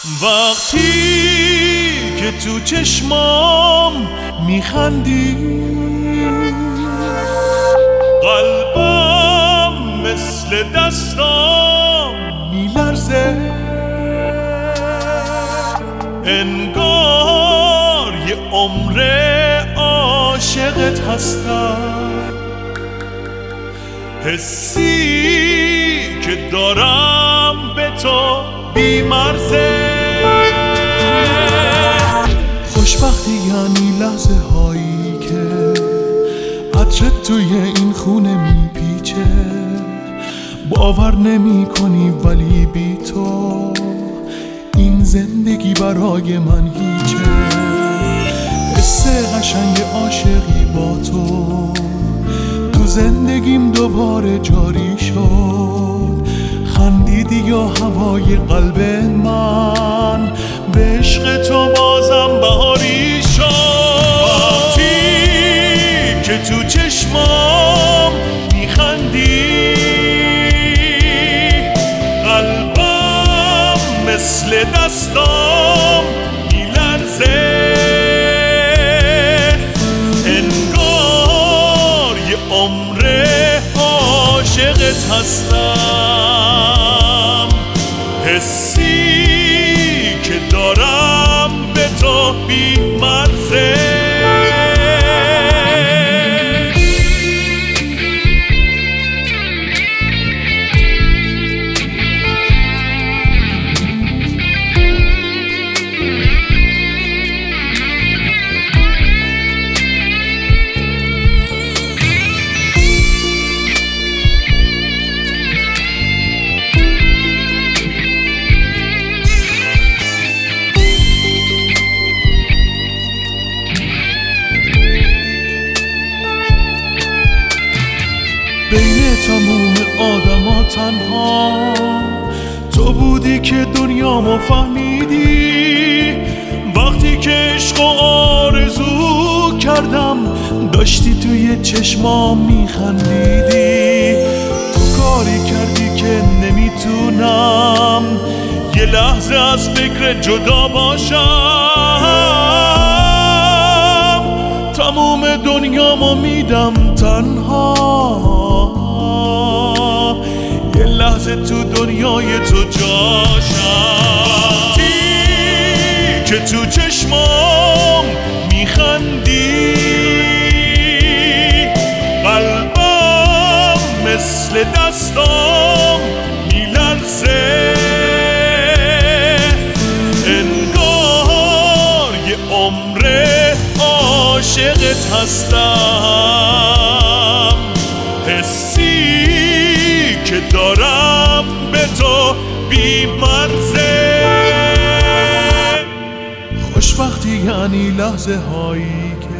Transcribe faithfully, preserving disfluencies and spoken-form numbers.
وقتی که تو چشمام میخندی، قلبم مثل دستام میلرزه، انگار یه عمر عاشقت هستم. حسی که دارم به تو بی‌مرزه. خوشبختی یعنی لحظه هایی که عطرت توی این خونه میپیچه، باور نمی کنی ولی بی تو این زندگی برای من هیچه. حس قشنگ عاشقی با تو تو زندگیم دوباره جاری شد. خندیدی یا هوای قلب من به عشق تو بازم بهاری شد. وقتی که تو چشمام میخندی، قلبم مثل دستام میلرزه، انگار یه عمر عاشقت هستم. حسی که دارم به تو بی‌مرزه. بین تموم آدما تنها تو بودی که دنیامو فهمیدی. وقتی که عشق و آرزو کردم داشتی توی چشمام میخندیدی. تو کاری کردی که نمیتونم یه لحظه از فکر جدا باشم. تموم دنیامو میدم تنها، یه لحظه تو دنیای تو جاشم. وقتی که تو چشمام میخندی، قلبم مثل دستام میلرزه، انگار یه عمر عاشقت هستم. حسی که دارم به تو بی‌مرزه. خوشبختی یعنی لحظه هایی